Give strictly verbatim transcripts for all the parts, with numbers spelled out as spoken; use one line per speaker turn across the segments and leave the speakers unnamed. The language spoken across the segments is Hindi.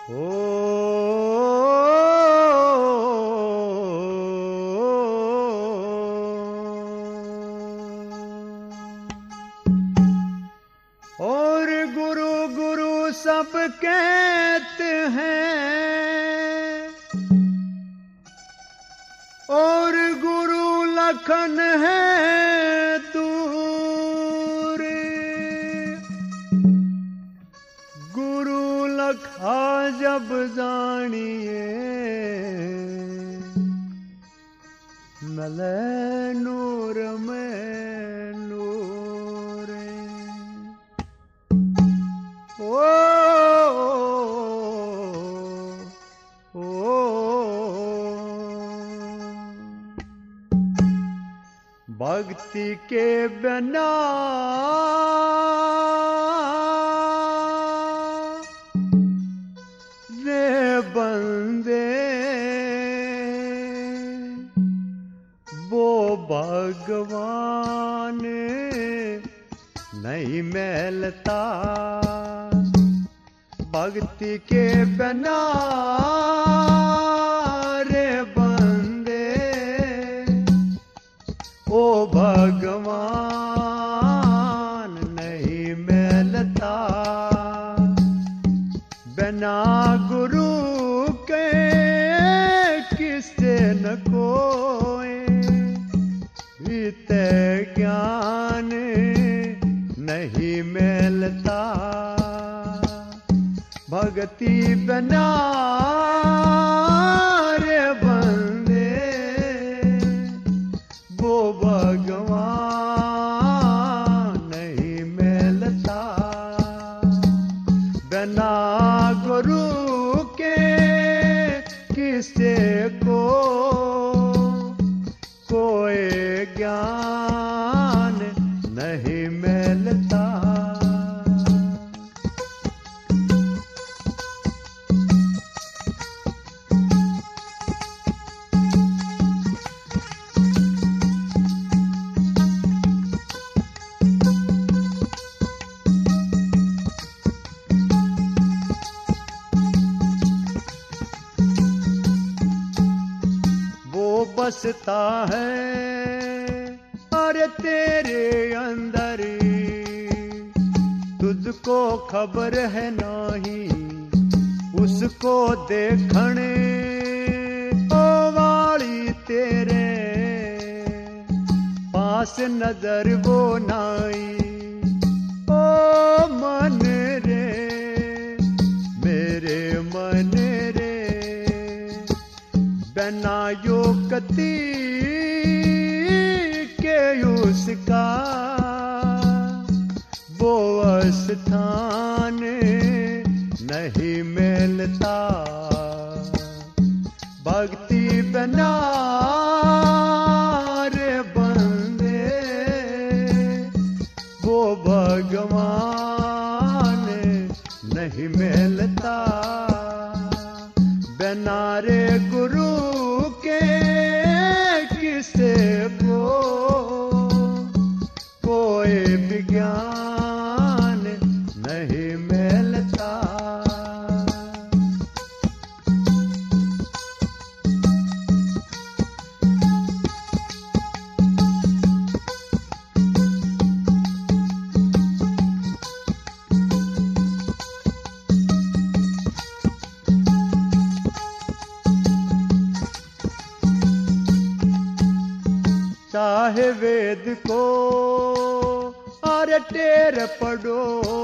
ओ और गुरु गुरु सब कहते हैं और गुरु लखन है दूर, गुरु लखा जब जानिए मले नूर में नूर। ओ ओ भक्ति के बिना रे बंदे वो भगवान नहीं मिलता। भक्ति के बिना रे बंदे ओ भगवान नहीं मिलता। बिना गुरु के किससे न कोई बीते ज्ञान नहीं मिलता। भक्ति बिना रे बंदे वो भगवान नहीं मिलता। बिना गुरु के किसे को कोई ज्ञान नहीं मिलता। बसता है अरे तेरे अंदर, तुझको खबर है नहीं उसको देखने ओ वाली तेरे पास नजर वो नाई। ओ मन रे मेरे मन रे बिना योगति के उसका वो स्थान नहीं मिलता। भक्ति बिना रे बंदे वो भगवान नहीं मिलता। बिना रे गुरु के किसे को कोई विज्ञान नहीं मिलता। चाहे वेद को अरे टेर पढ़ो,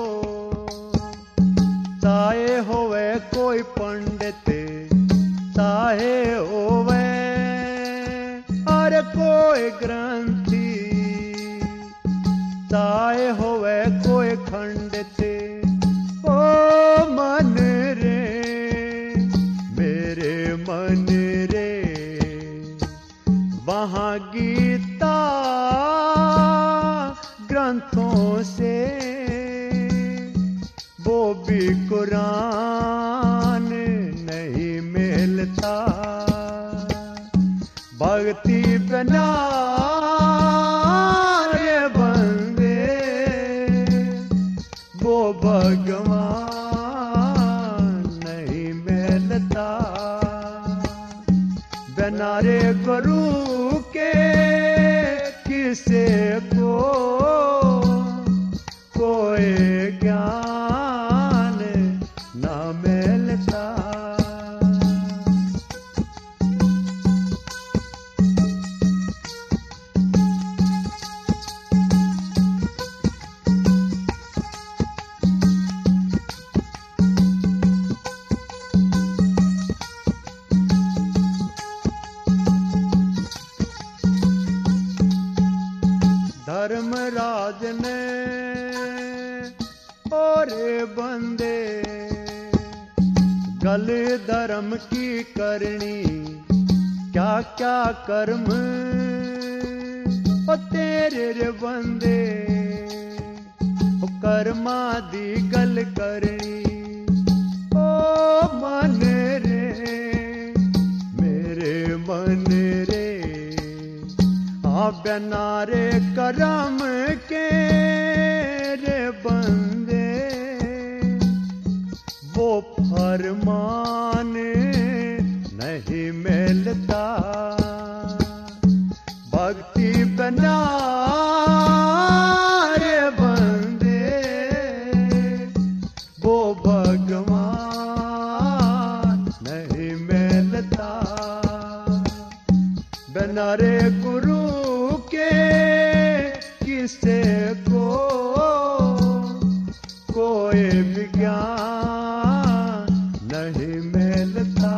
चाहे होवे कोई पंडित, चाहे होवे अरे कोई ग्रंथी, चाहे होवे कोई खंडित। ओ मन रे मेरे मन रे वहाँ गीता ग्रंथों से वो भी कुरान नहीं मिलता। भक्ति बिना रे बंदे वो भगवान नहीं रे गुरु के किसे को कोई ज्ञान न मिलता। धर्मराज ने और बंदे गल धर्म की करनी, क्या क्या कर्म ओ तेरे रे बंदे ओ कर्मा दी गल करनी। ओ मन रे मेरे मन रे आ बिना रे करम के रे बंदे वो फरमान नहीं मिलता। भक्ति बिना रे बंदे वो भगवान नहीं मिलता। बिना रे गुरु के किसे को कोई विज्ञान नहीं मिलता।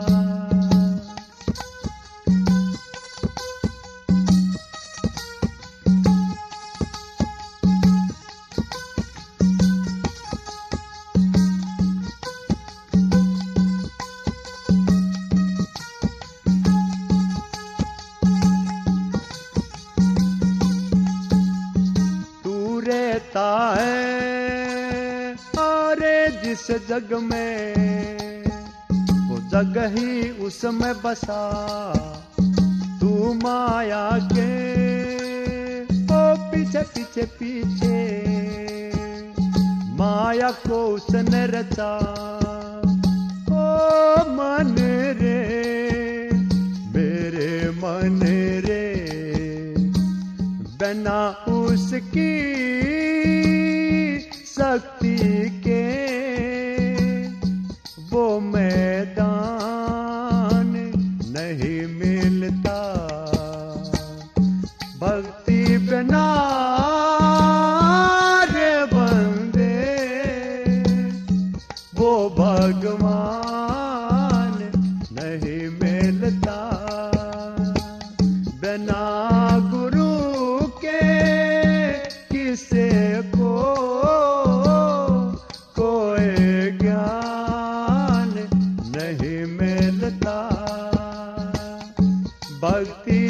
रहता है और जिस जग में वो जग ही उसमें बसा। तू माया के ओ पीछे पीछे पीछे माया को उसने रचा। ओ मन रे मेरे मन रे बिना उसकी शक्ति के वो मैदान नहीं मिलता। भक्ति बिना रे बंदे वो भगवान नहीं मिलता। बिना गुरु के किसे को कोई ज्ञान नहीं मिलता। भक्ति